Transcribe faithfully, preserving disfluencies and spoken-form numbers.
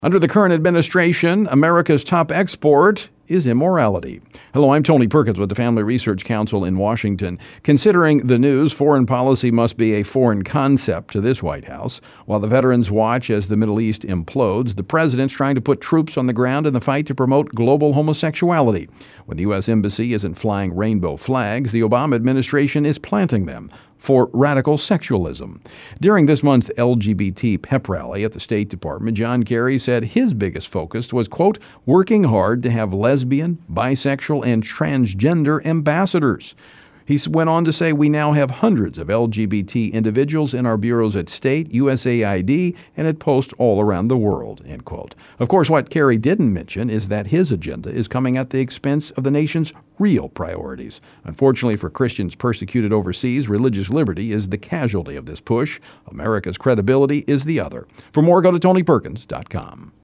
Under the current administration, America's top export is immorality. Hello, I'm Tony Perkins with the Family Research Council in Washington. Considering the news, foreign policy must be a foreign concept to this White House. While the veterans watch as the Middle East implodes, the president's trying to put troops on the ground in the fight to promote global homosexuality. When the U S Embassy isn't flying rainbow flags, the Obama administration is planting them for radical sexualism. During this month's L G B T pep rally at the State Department, John Kerry said his biggest focus was, quote, working hard to have lesbian, bisexual, and transgender ambassadors. He went on to say we now have hundreds of L G B T individuals in our bureaus at State, U S A I D, and at posts all around the world, end quote. Of course, what Kerry didn't mention is that his agenda is coming at the expense of the nation's real priorities. Unfortunately for Christians persecuted overseas, religious liberty is the casualty of this push. America's credibility is the other. For more, go to Tony Perkins dot com.